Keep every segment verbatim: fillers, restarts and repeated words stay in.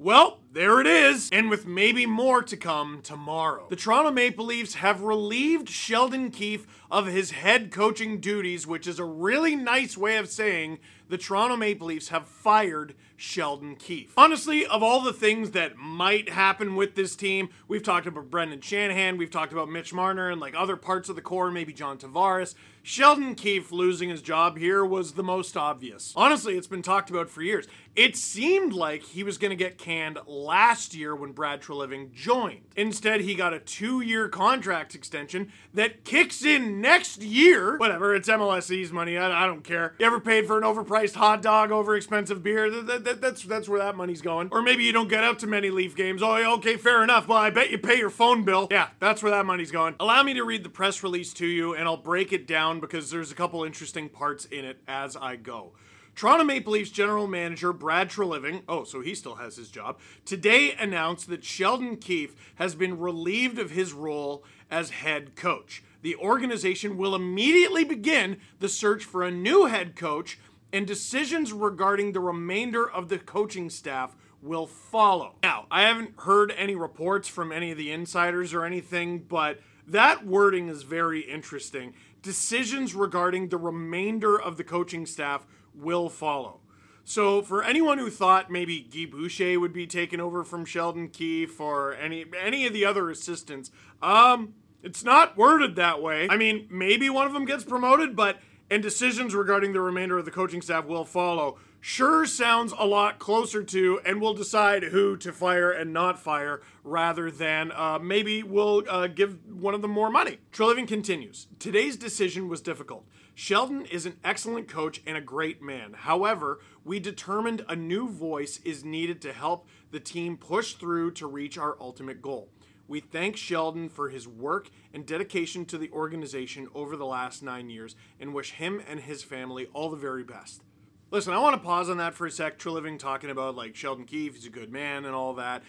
Well, there it is, and with maybe more to come tomorrow. The Toronto Maple Leafs have relieved Sheldon Keefe of his head coaching duties, which is a really nice way of saying the Toronto Maple Leafs have fired Sheldon Keefe. Honestly, of all the things that might happen with this team, we've talked about Brendan Shanahan, we've talked about Mitch Marner, and like other parts of the core, maybe John Tavares. Sheldon Keefe losing his job here was the most obvious. Honestly, it's been talked about for years. It seemed like he was going to get canned last year when Brad Treliving joined. Instead, he got a two-year contract extension that kicks in next year. Whatever, it's M L S E's money, I, I don't care. You ever paid for an overpriced hot dog over expensive beer? That, that, that's, that's where that money's going. Or maybe you don't get out to many Leaf games. Oh, okay, fair enough. Well, I bet you pay your phone bill. Yeah, that's where that money's going. Allow me to read the press release to you, and I'll break it down because there's a couple interesting parts in it as I go. Toronto Maple Leafs general manager Brad Treliving, oh, so he still has his job, today announced that Sheldon Keefe has been relieved of his role as head coach. The organization will immediately begin the search for a new head coach, and decisions regarding the remainder of the coaching staff will follow. Now, I haven't heard any reports from any of the insiders or anything, but that wording is very interesting. Decisions regarding the remainder of the coaching staff will follow. So for anyone who thought maybe Guy Boucher would be taken over from Sheldon Keefe or any any of the other assistants, um, it's not worded that way. I mean, maybe one of them gets promoted, but and decisions regarding the remainder of the coaching staff will follow. Sure sounds a lot closer to, and we'll decide who to fire and not fire, rather than uh, maybe we'll uh, give one of them more money. Treliving continues. Today's decision was difficult. Sheldon is an excellent coach and a great man. However, we determined a new voice is needed to help the team push through to reach our ultimate goal. We thank Sheldon for his work and dedication to the organization over the last nine years and wish him and his family all the very best. Listen, I want to pause on that for a sec. Treliving talking about like Sheldon Keefe, he's a good man and all that.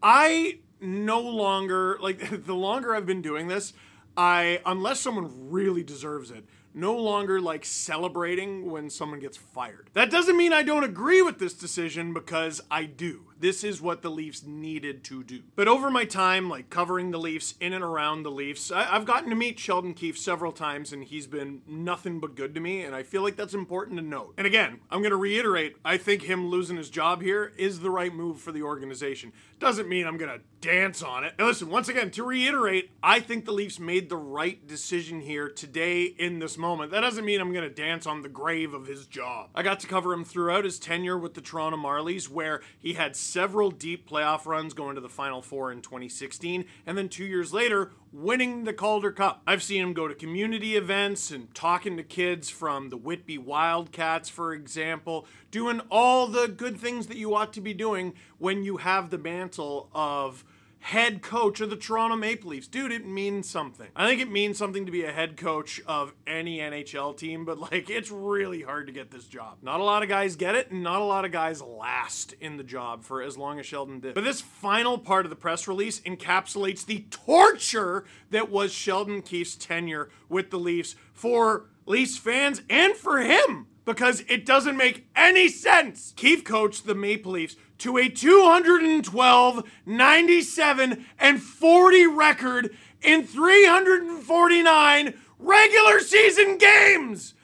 I no longer, like the longer I've been doing this, I, unless someone really deserves it, no longer like celebrating when someone gets fired. That doesn't mean I don't agree with this decision, because I do. This is what the Leafs needed to do. But over my time, like covering the Leafs, in and around the Leafs, I- I've gotten to meet Sheldon Keefe several times, and he's been nothing but good to me, and I feel like that's important to note. And again, I'm going to reiterate, I think him losing his job here is the right move for the organization. Doesn't mean I'm going to dance on it. And listen, once again, to reiterate, I think the Leafs made the right decision here today in this moment. That doesn't mean I'm going to dance on the grave of his job. I got to cover him throughout his tenure with the Toronto Marlies, where he had several deep playoff runs going to the Final Four in twenty sixteen, and then two years later, winning the Calder Cup. I've seen him go to community events and talking to kids from the Whitby Wildcats, for example, doing all the good things that you ought to be doing when you have the mantle of head coach of the Toronto Maple Leafs. Dude, it means something. I think it means something to be a head coach of any N H L team, but like, it's really hard to get this job. Not a lot of guys get it, and not a lot of guys last in the job for as long as Sheldon did. But this final part of the press release encapsulates the torture that was Sheldon Keefe's tenure with the Leafs for Leafs fans and for him, because it doesn't make any sense. Keefe coached the Maple Leafs to a two twelve, ninety-seven, and forty record in three hundred forty-nine regular season games.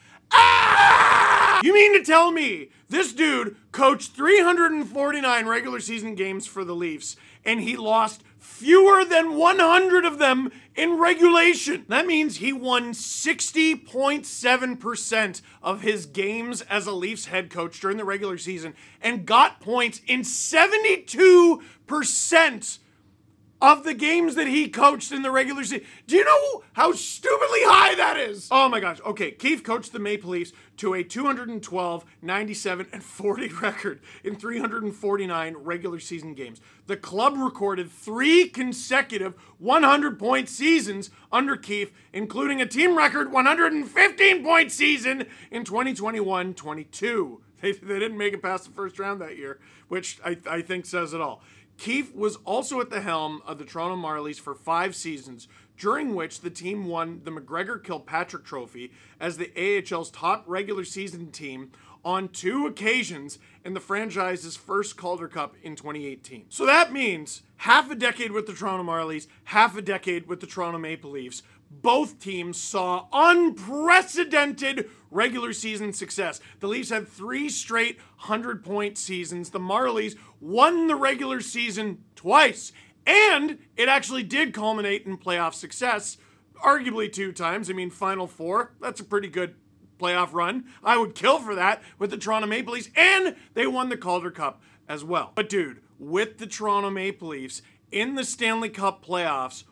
Ah! You mean to tell me this dude coached three hundred forty-nine regular season games for the Leafs, and he lost fewer than one hundred of them in regulation? That means he won sixty point seven percent of his games as a Leafs head coach during the regular season and got points in seventy-two percent of the games that he coached in the regular season. Do you know how stupidly high that is? Oh my gosh. Okay, Keefe coached the Maple Leafs to a two twelve, ninety-seven, and forty record in three hundred forty-nine regular season games. The club recorded three consecutive one hundred point seasons under Keefe, including a team record one hundred fifteen point season in twenty twenty-one twenty-two. They, they didn't make it past the first round that year, which I, I think says it all. Keefe was also at the helm of the Toronto Marlies for five seasons, during which the team won the McGregor Kilpatrick Trophy as the A H L's top regular season team, on two occasions in the franchise's first Calder Cup in twenty eighteen. So that means half a decade with the Toronto Marlies, half a decade with the Toronto Maple Leafs. Both teams saw unprecedented regular season success. The Leafs had three straight hundred-point seasons. The Marlies won the regular season twice. And it actually did culminate in playoff success, arguably two times. I mean, Final Four, that's a pretty good playoff run. I would kill for that with the Toronto Maple Leafs, and they won the Calder Cup as well. But dude, with the Toronto Maple Leafs in the Stanley Cup playoffs,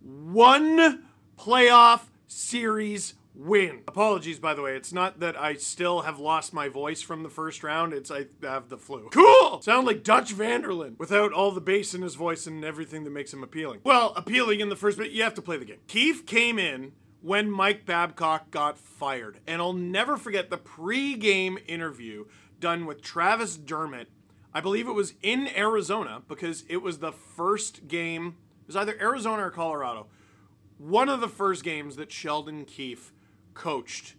one playoff series win. Apologies, by the way. It's not that I still have lost my voice from the first round. It's I have the flu. Cool! Sound like Dutch Vanderland without all the bass in his voice and everything that makes him appealing. Well, appealing in the first bit, you have to play the game. Keefe came in when Mike Babcock got fired. And I'll never forget the pre-game interview done with Travis Dermott. I believe it was in Arizona because it was the first game. It was either Arizona or Colorado. One of the first games that Sheldon Keefe coached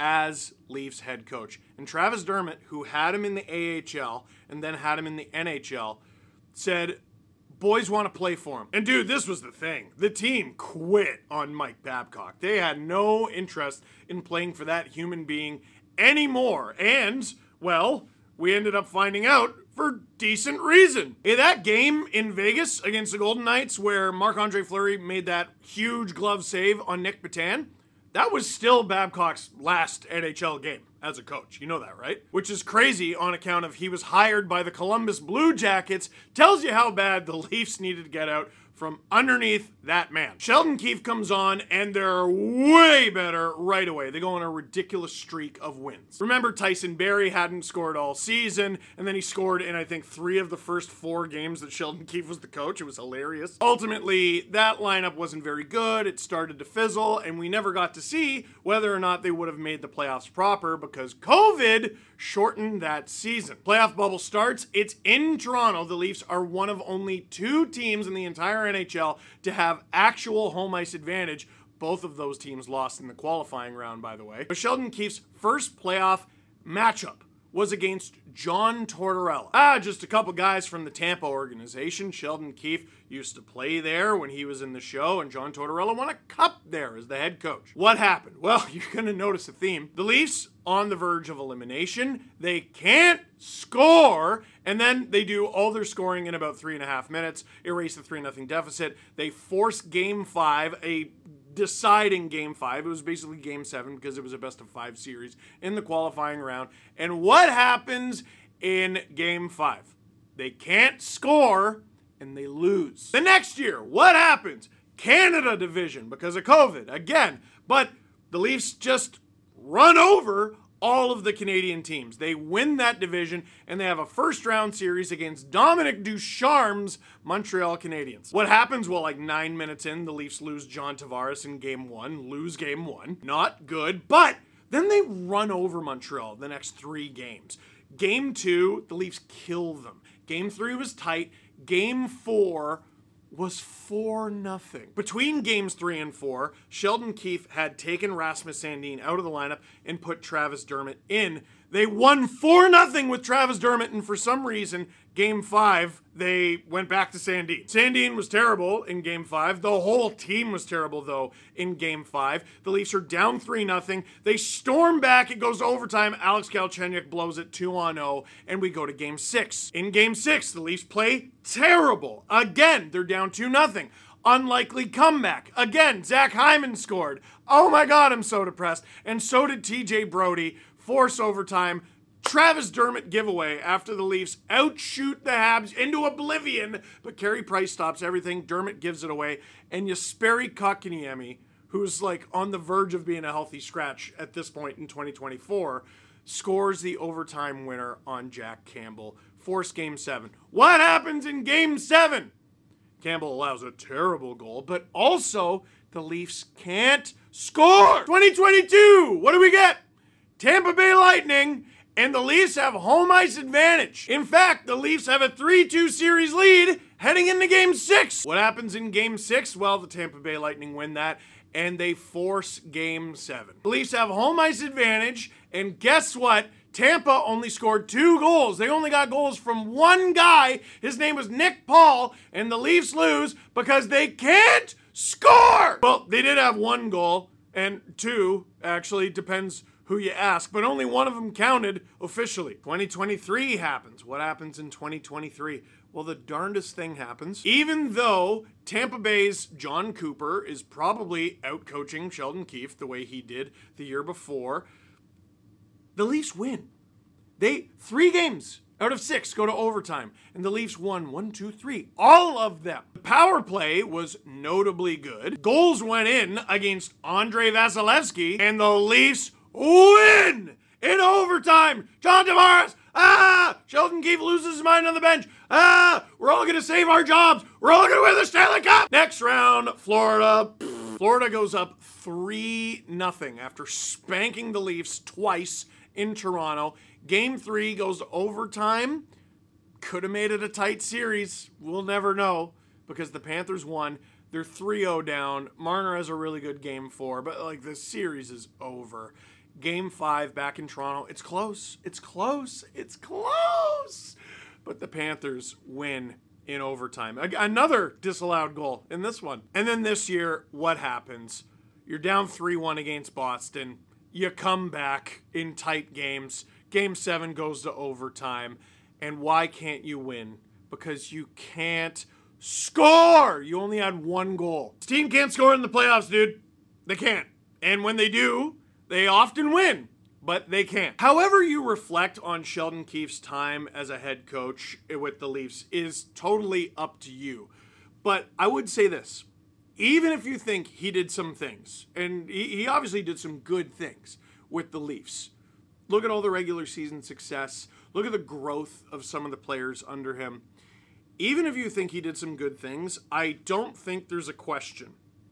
as Leafs head coach. And Travis Dermott, who had him in the A H L and then had him in the N H L, said, boys want to play for him. And dude, this was the thing. The team quit on Mike Babcock. They had no interest in playing for that human being anymore. And, well, we ended up finding out for decent reason. In that game in Vegas against the Golden Knights where Marc-Andre Fleury made that huge glove save on Nick Petan, that was still Babcock's last N H L game as a coach. You know that, right? Which is crazy on account of he was hired by the Columbus Blue Jackets. Tells you how bad the Leafs needed to get out from underneath that man. Sheldon Keefe comes on, and they're way better right away. They go on a ridiculous streak of wins. Remember, Tyson Barrie hadn't scored all season, and then he scored in, I think, three of the first four games that Sheldon Keefe was the coach. It was hilarious. Ultimately, that lineup wasn't very good. It started to fizzle, and we never got to see whether or not they would have made the playoffs proper because COVID shortened that season. Playoff bubble starts. It's in Toronto. The Leafs are one of only two teams in the entire N H L to have actual home ice advantage. Both of those teams lost in the qualifying round, by the way. But Sheldon Keefe's first playoff matchup was against John Tortorella. Ah, just a couple guys from the Tampa organization. Sheldon Keefe used to play there when he was in the show, and John Tortorella won a cup there as the head coach. What happened? Well, you're going to notice a theme. The Leafs on the verge of elimination. They can't score, and then they do all their scoring in about three and a half minutes, erase the three nothing deficit. They force game five, a deciding game five. It was basically game seven because it was a best of five series in the qualifying round. And what happens in game five? They can't score and they lose. The next year, what happens? Canada division because of COVID again. But the Leafs just run over all of the Canadian teams. They win that division, and they have a first-round series against Dominic Ducharme's Montreal Canadiens. What happens? Well, like nine minutes in, the Leafs lose John Tavares in game one, lose game one. Not good, but then they run over Montreal the next three games. Game two, the Leafs kill them. Game three was tight. Game four was four nothing. Between games three and four, Sheldon Keefe had taken Rasmus Sandin out of the lineup and put Travis Dermott in. They won four nothing with Travis Dermott, and for some reason, game five, they went back to Sandin. Sandin was terrible in game five. The whole team was terrible, though, in game five. The Leafs are down three nothing. They storm back. It goes to overtime. Alex Galchenyuk blows it two on oh, and we go to game six. In game six, the Leafs play terrible. Again, they're down two nothing. Unlikely comeback. Again, Zach Hyman scored. Oh my God, I'm so depressed. And so did T J Brody. Force overtime. Travis Dermott giveaway after the Leafs outshoot the Habs into oblivion, but Carey Price stops everything. Dermott gives it away, and Jesperi Kotkaniemi, who's like on the verge of being a healthy scratch at this point in twenty twenty-four, scores the overtime winner on Jack Campbell. Force game seven. What happens in game seven? Campbell allows a terrible goal, but also the Leafs can't score. twenty twenty-two, what do we get? Tampa Bay Lightning, and the Leafs have home ice advantage. In fact, the Leafs have a three two series lead heading into game six. What happens in game six? Well, the Tampa Bay Lightning win that, and they force game seven. The Leafs have home ice advantage, and guess what? Tampa only scored two goals. They only got goals from one guy. His name was Nick Paul, and the Leafs lose because they can't score. Well, they did have one goal, and two, actually, depends who you ask, but only one of them counted officially. twenty twenty-three happens. What happens in twenty twenty-three? Well, the darndest thing happens. Even though Tampa Bay's John Cooper is probably out-coaching Sheldon Keefe the way he did the year before, the Leafs win. They, three games out of six go to overtime, and the Leafs won one, two, three, all of them. The power play was notably good. Goals went in against Andrei Vasilevsky, and the Leafs win in overtime. John Tavares, ah! Sheldon Keefe loses his mind on the bench. Ah! We're all gonna save our jobs. We're all gonna win the Stanley Cup. Next round, Florida. Florida goes up three nothing after spanking the Leafs twice in Toronto. Game three goes to overtime. Could have made it a tight series. We'll never know because the Panthers won. They're three oh down. Marner has a really good game four, but like the series is over. Game five back in Toronto. It's close. It's close. It's close. But the Panthers win in overtime. Another disallowed goal in this one. And then this year, what happens? You're down three one against Boston. You come back in tight games. Game seven goes to overtime. And why can't you win? Because you can't score. You only had one goal. This team can't score in the playoffs, dude. They can't. And when they do, they often win, but they can't. However you reflect on Sheldon Keefe's time as a head coach with the Leafs is totally up to you. But I would say this. Even if you think he did some things, and he, he obviously did some good things with the Leafs. Look at all the regular season success. Look at the growth of some of the players under him. Even if you think he did some good things, I don't think there's a question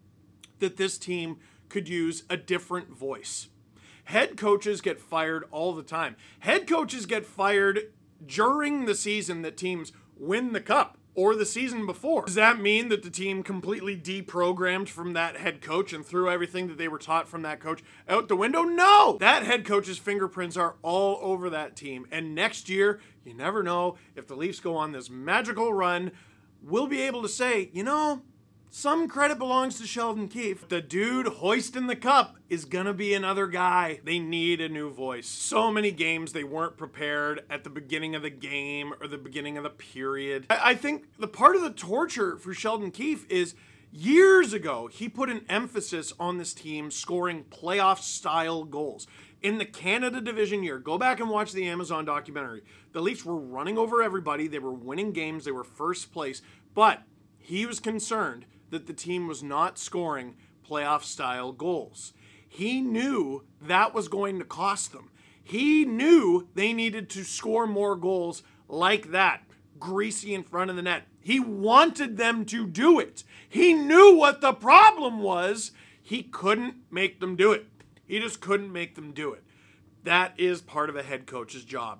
that this team could use a different voice. Head coaches get fired all the time. Head coaches get fired during the season that teams win the cup or the season before. Does that mean that the team completely deprogrammed from that head coach and threw everything that they were taught from that coach out the window? No! That head coach's fingerprints are all over that team. And next year, you never know, if the Leafs go on this magical run, we'll be able to say, you know, some credit belongs to Sheldon Keefe. The dude hoisting the cup is gonna be another guy. They need a new voice. So many games they weren't prepared at the beginning of the game or the beginning of the period. I, I think the part of the torture for Sheldon Keefe is years ago, he put an emphasis on this team scoring playoff-style goals. In the Canada Division year, go back and watch the Amazon documentary. The Leafs were running over everybody. They were winning games. They were first place. But he was concerned that the team was not scoring playoff-style goals. He knew that was going to cost them. He knew they needed to score more goals like that, greasy in front of the net. He wanted them to do it. He knew what the problem was. He couldn't make them do it. He just couldn't make them do it. That is part of a head coach's job.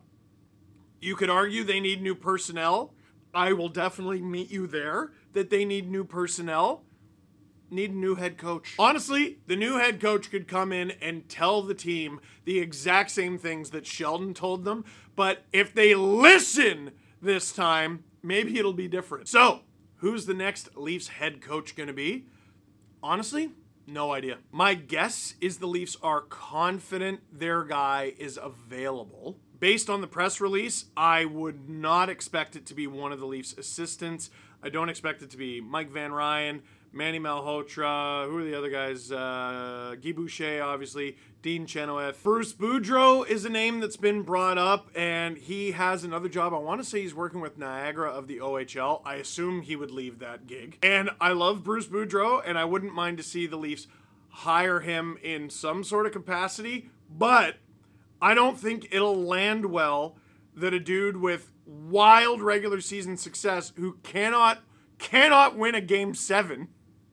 You could argue they need new personnel. I will definitely meet you there, that they need new personnel, need a new head coach. Honestly, the new head coach could come in and tell the team the exact same things that Sheldon told them, but if they listen this time, maybe it'll be different. So, who's the next Leafs head coach going to be? Honestly, no idea. My guess is the Leafs are confident their guy is available. Based on the press release, I would not expect it to be one of the Leafs' assistants. I don't expect it to be Mike Van Ryn, Manny Malhotra, who are the other guys? Uh, Guy Boucher, obviously, Dean Chenoweth. Bruce Boudreau is a name that's been brought up, and he has another job. I want to say he's working with Niagara of the O H L. I assume he would leave that gig. And I love Bruce Boudreau, and I wouldn't mind to see the Leafs hire him in some sort of capacity, but I don't think it'll land well that a dude with wild regular season success who cannot cannot win a game seven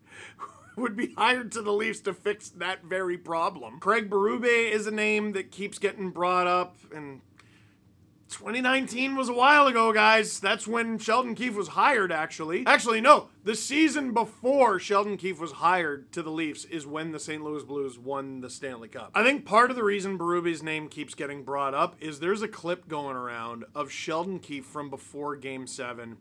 would be hired to the Leafs to fix that very problem. Craig Berube is a name that keeps getting brought up, and twenty nineteen was a while ago, guys. That's when Sheldon Keefe was hired, actually. Actually, no. The season before Sheldon Keefe was hired to the Leafs is when the Saint Louis Blues won the Stanley Cup. I think part of the reason Berube's name keeps getting brought up is there's a clip going around of Sheldon Keefe from before Game seven.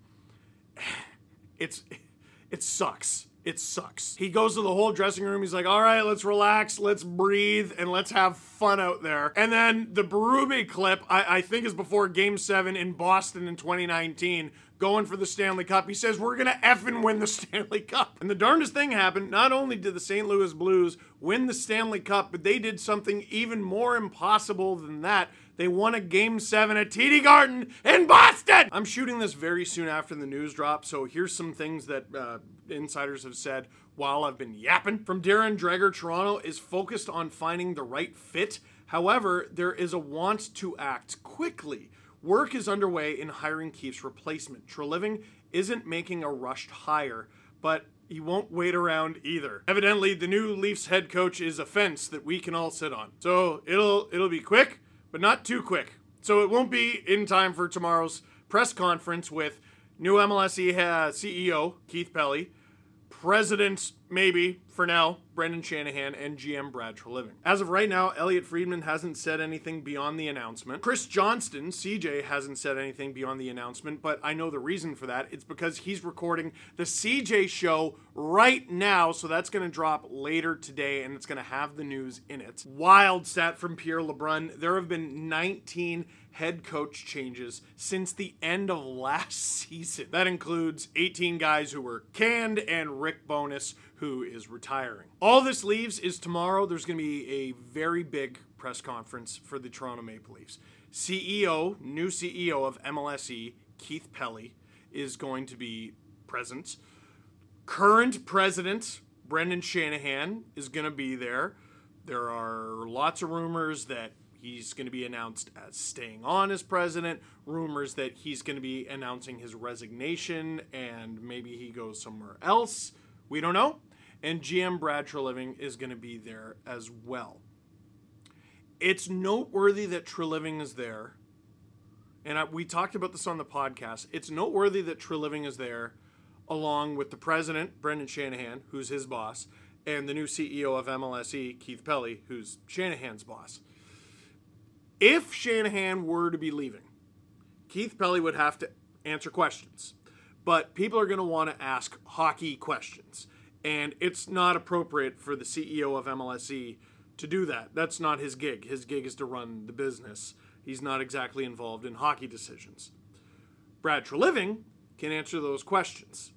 It's, it sucks. It sucks. He goes to the whole dressing room. He's like, all right, let's relax, let's breathe, and let's have fun out there. And then the Berube clip, I, I think is before Game seven in Boston in twenty nineteen, going for the Stanley Cup. He says, we're going to effing win the Stanley Cup. And the darndest thing happened. Not only did the Saint Louis Blues win the Stanley Cup, but they did something even more impossible than that. They won a Game seven at T D Garden in Boston! I'm shooting this very soon after the news drop, so here's some things that uh, insiders have said while I've been yapping. From Darren Dreger, Toronto is focused on finding the right fit. However, there is a want to act quickly. Work is underway in hiring Keefe's replacement. Treliving isn't making a rushed hire, but he won't wait around either. Evidently, the new Leafs head coach is a fence that we can all sit on. So it'll it'll be quick, but not too quick. So it won't be in time for tomorrow's press conference with new M L S C E O, Keith Pelly, President, maybe, for now, Brendan Shanahan, and G M Brad Treliving. As of right now, Elliot Friedman hasn't said anything beyond the announcement. Chris Johnston, C J, hasn't said anything beyond the announcement, but I know the reason for that. It's because he's recording the C J show right now, so that's going to drop later today, and it's going to have the news in it. Wild stat from Pierre LeBrun. There have been nineteen head coach changes since the end of last season. That includes eighteen guys who were canned and Rick Bowness, who is retiring. All this leaves is tomorrow. There's going to be a very big press conference for the Toronto Maple Leafs. C E O, new C E O of M L S E, Keith Pelly, is going to be present. Current president, Brendan Shanahan, is going to be there. There are lots of rumors that he's going to be announced as staying on as president, rumors that he's going to be announcing his resignation and maybe he goes somewhere else. We don't know. And G M Brad Treliving is going to be there as well. It's noteworthy that Treliving is there. And I, we talked about this on the podcast. It's noteworthy that Treliving is there along with the president, Brendan Shanahan, who's his boss, and the new C E O of M L S E, Keith Pelly, who's Shanahan's boss. If Shanahan were to be leaving, Keith Pelly would have to answer questions. But people are going to want to ask hockey questions. And it's not appropriate for the C E O of M L S E to do that. That's not his gig. His gig is to run the business. He's not exactly involved in hockey decisions. Brad Treliving can answer those questions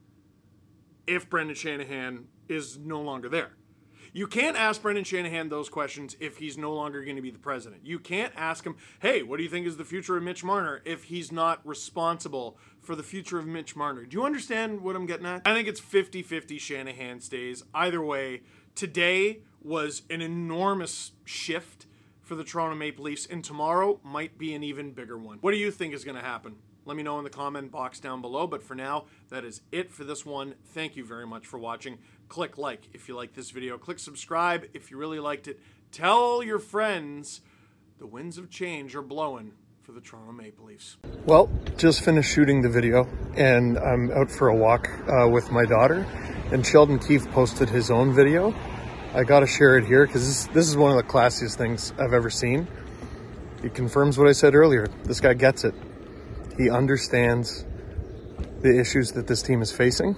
if Brendan Shanahan is no longer there. You can't ask Brendan Shanahan those questions if he's no longer going to be the president. You can't ask him, hey, what do you think is the future of Mitch Marner, if he's not responsible for the future of Mitch Marner. Do you understand what I'm getting at? I think it's fifty-fifty Shanahan stays. Either way, today was an enormous shift for the Toronto Maple Leafs, and tomorrow might be an even bigger one. What do you think is going to happen? Let me know in the comment box down below, but for now, that is it for this one. Thank you very much for watching. Click like if you like this video. Click subscribe if you really liked it. Tell your friends the winds of change are blowing for the Toronto Maple Leafs. Well, just finished shooting the video, and I'm out for a walk uh, with my daughter, and Sheldon Keefe posted his own video. I gotta share it here because this, this is one of the classiest things I've ever seen. It confirms what I said earlier. This guy gets it. He understands the issues that this team is facing.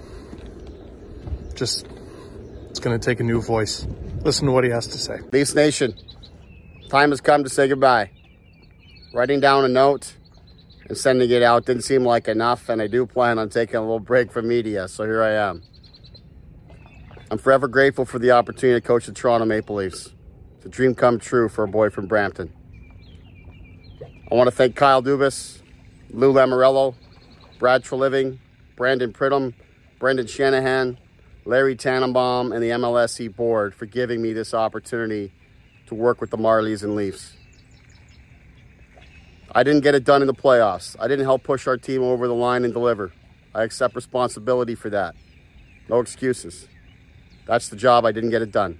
Just, it's going to take a new voice. Listen to what he has to say. Leafs Nation, time has come to say goodbye. Writing down a note and sending it out didn't seem like enough, and I do plan on taking a little break from media, so here I am. I'm forever grateful for the opportunity to coach the Toronto Maple Leafs. It's a dream come true for a boy from Brampton. I want to thank Kyle Dubas, Lou Lamoriello, Brad Treliving, Brandon Pridham, Brendan Shanahan, Larry Tannenbaum, and the M L S E board for giving me this opportunity to work with the Marlies and Leafs. I didn't get it done in the playoffs. I didn't help push our team over the line and deliver. I accept responsibility for that. No excuses. That's the job. I didn't get it done.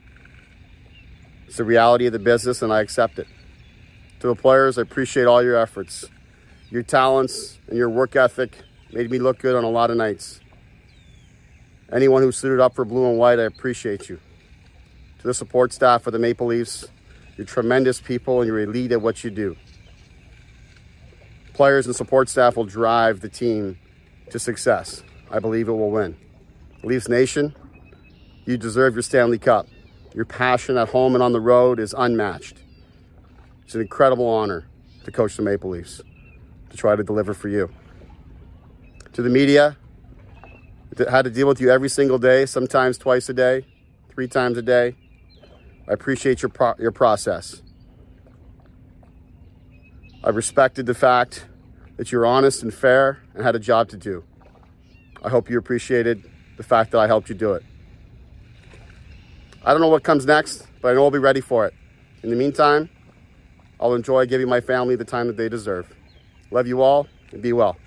It's the reality of the business, and I accept it. To the players, I appreciate all your efforts. Your talents and your work ethic made me look good on a lot of nights. Anyone who suited up for blue and white, I appreciate you. To the support staff of the Maple Leafs, you're tremendous people and you're elite at what you do. Players and support staff will drive the team to success. I believe it will win. Leafs Nation, you deserve your Stanley Cup. Your passion at home and on the road is unmatched. It's an incredible honor to coach the Maple Leafs, to try to deliver for you. To the media, I had to deal with you every single day, sometimes twice a day, three times a day. I appreciate your pro- your process. I respected the fact that you're honest and fair and had a job to do. I hope you appreciated the fact that I helped you do it. I don't know what comes next, but I know I'll be ready for it. In the meantime, I'll enjoy giving my family the time that they deserve. Love you all, and be well.